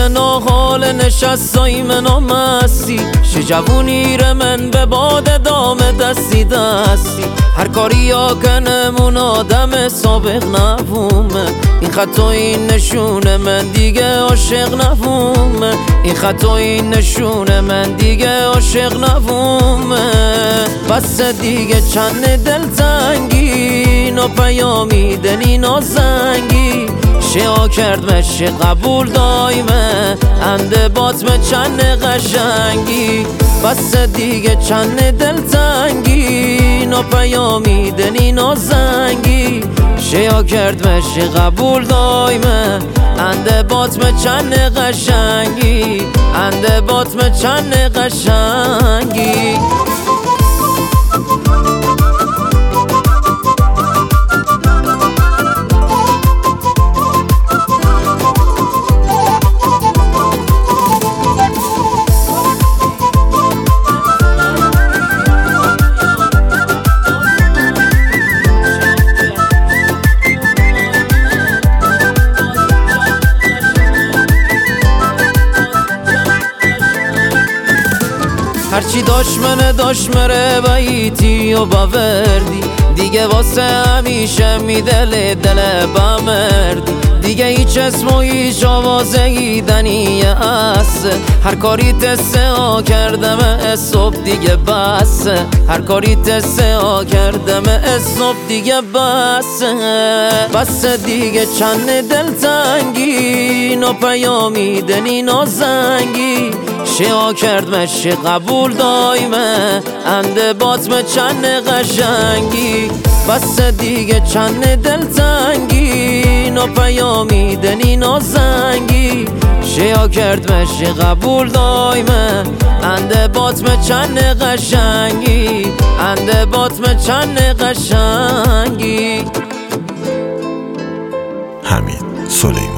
من و حال نشستای من و مستی جوونی ره من به باد دامه دستی دستی هر کاری یا کنمون آدم سابق نفومه این خط و این نشونه من دیگه عاشق نفومه این خط و این نشونه من دیگه عاشق نفومه بس دیگه چند دلتنگی نو پیامی دنی نازنگی شیا کرد مشه قبول دایمه انده باطمه چند قشنگی بس دیگه چند دلتنگی نو پیامی دنی نازنگی شیا کرد مشه قبول دایمه انده باطمه چند قشنگی انده باطمه چند قشنگی هرچی داشت مره بایتی و باوردی دیگه واسه همیشه میدل دل بمردی دیگه هیچ اسم و هیچ آوازه ایدنی هست هر کاری تسته ها کردم صبح دیگه بسه هر کاری تسته ها کردم صبح دیگه بسه بس دیگه چند دلتنگی نو پیامی دنی نازنگی شیا کرد مشه قبول دایمه انده باطمه چند قشنگی بس دیگه چند دلتنگی نو پیامی دنی نازنگی شیا کرد مشه قبول دایمه انده باطمه چند قشنگی انده باطمه چند قشنگی حمید سلیمانی.